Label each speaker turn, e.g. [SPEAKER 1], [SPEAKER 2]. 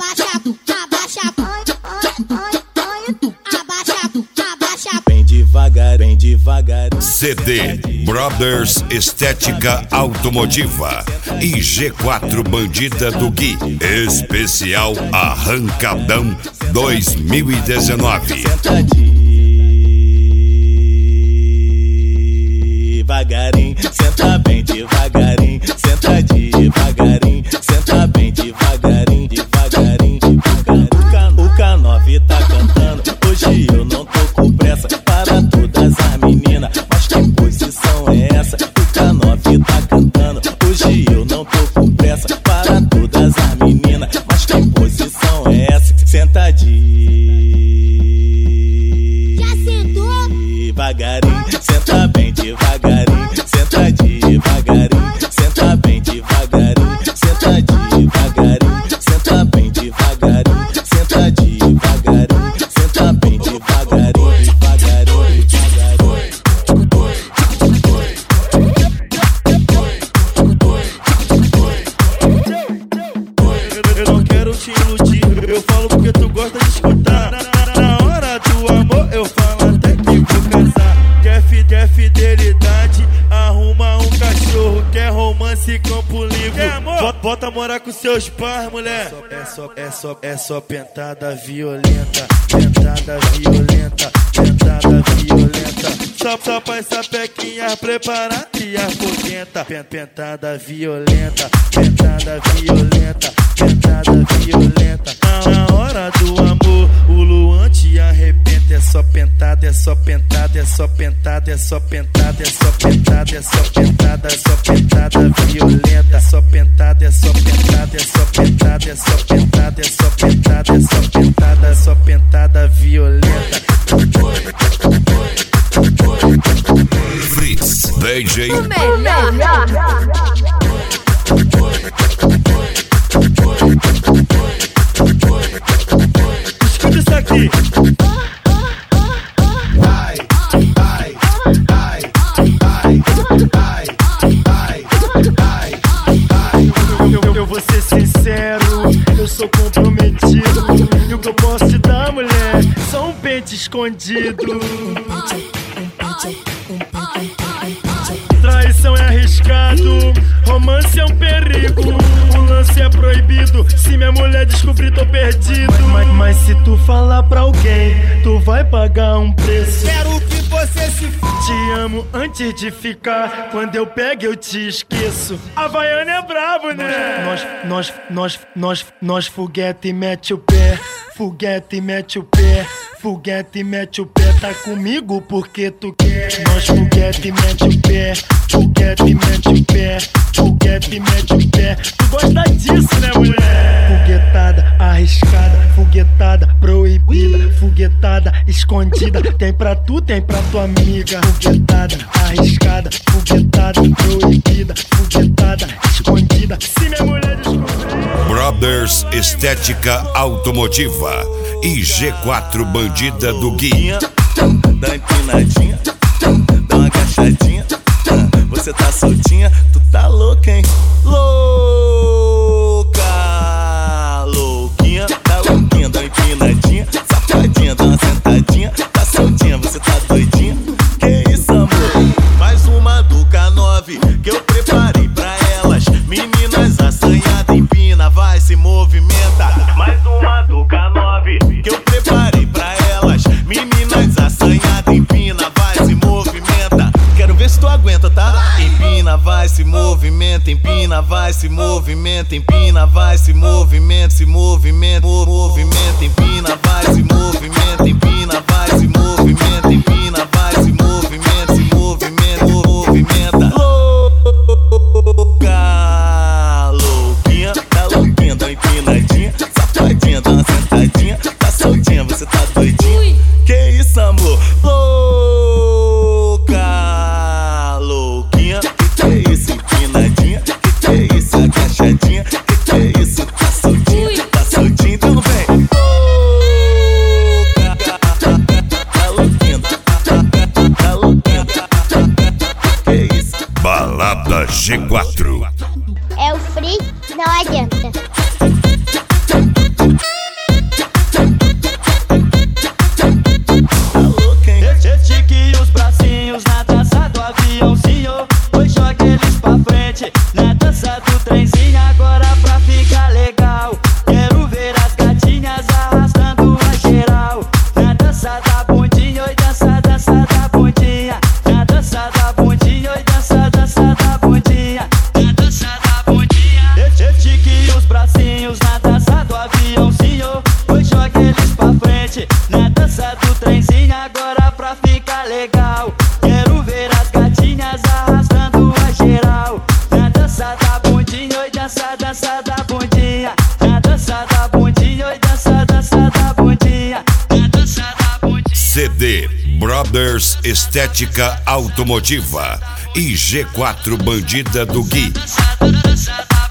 [SPEAKER 1] Bem devagar, bem devagar.
[SPEAKER 2] CD Brothers Estética Automotiva e G4 Bandida do Gui. Especial Arrancadão 2019.
[SPEAKER 1] Devagarinho, senta bem devagarinho, senta devagarinho, senta bem devagarinho, devagarinho, devagarinho. O K9 tá cantando, hoje eu não tô com pressa. Para todas as meninas, mas que posição é essa? O K9 tá cantando, hoje eu não tô com pressa. Para todas as meninas, mas que posição é essa? Senta devagarinho, senta bem devagarinho, senta devagarinho, senta bem devagarinho, senta devagarinho, senta bem devagarinho, senta devagarinho, senta bem devagarinho, devagarinho, devagarinho.
[SPEAKER 3] Eu não quero te iludir, eu falo porque tu gosta de escutar. Na hora do amor eu falo até que vou casar. Quer fidelidade, arruma um cachorro. Quer romance, campo livre. Quer amor? Bota morar com seus pais, mulher. É só pentada violenta. Pentada violenta, pentada violenta. Só pra essa pequinha preparada e afoguenta. Pentada violenta, pentada violenta, pentada violenta. Na hora do amor, o Luan te arrebenta. É só pentada, é só pentada, é só pentada, é só pentada, é só pentada, é só pentada, é só pentada violenta. É só pentada, é só pentada, é só pentada, é só pentada, é só pentada, é só pentada, é só pentada violenta.
[SPEAKER 2] Fritz DJ.
[SPEAKER 4] O melhor.
[SPEAKER 3] Escuta isso aqui. Eu vou ser sincero, eu sou comprometido. E o que eu posso te dar, mulher, só um pente escondido. Traição é arriscado, romance é um perigo. O lance é proibido, se minha mulher descobrir tô perdido. Mas se tu falar pra alguém, tu vai pagar um preço.
[SPEAKER 5] Quero que você se f...
[SPEAKER 3] Te amo antes de ficar, quando eu pego eu te esqueço. Havaiana é brabo, né? Nós foguete e mete o pé. Foguete e mete o pé. Foguete e mete o pé, tá comigo porque tu quer. Nós foguete e mete o pé. Foguete e mete o pé. Foguete e mete o pé. Tu gosta disso, né, mulher? Foguetada, arriscada. Foguetada, proibida. Foguetada, escondida. Tem pra tu, tem pra tua amiga. Foguetada, arriscada. Foguetada, proibida. Foguetada, escondida. Se minha mulher descobrir.
[SPEAKER 2] Brothers Estética Automotiva e G4 Bandida do Gui.
[SPEAKER 1] Dá empinadinha, dá uma agachadinha. Você tá soltinha, tu tá louca, hein? Louca, louquinha, tá louquinha, dá uma empinadinha, safadinha, dá uma sentadinha. Tá soltinha, você tá doidinha. Que isso, amor? Mais uma do K9 que eu preparei pra elas. Meninas assanhadas, empina, vai, se movimenta. Mais uma do K9 que eu preparei pra elas. Meninas assanhadas, empina, vai, se movimenta. Quero ver se tu aguenta, tá? Empina, vai, se movimenta. Empina, vai, se movimenta. Empina, vai, se movimenta. Se movimenta, movimenta. Empina, vai, se movimenta. Empina, vai, se movimenta. Empina, vai, se movimenta. Se movimenta, movimenta. Louca, louquinha, tá louquinha, dá uma empinadinha, safadinha, dá uma sentadinha. Tá soltinha, você tá doidinha. Que isso, amor? Louca, louquinha. Que é isso, empinadinha? Que é isso, agachadinha? Que é isso, tá soltinha? Tá soltinha, então não vem. Louca, tá louquinha, tá louquinha. Que isso?
[SPEAKER 2] Balada G4.
[SPEAKER 6] É o free, não adianta.
[SPEAKER 2] Brothers Estética Automotiva e G4 Bandida do Gui.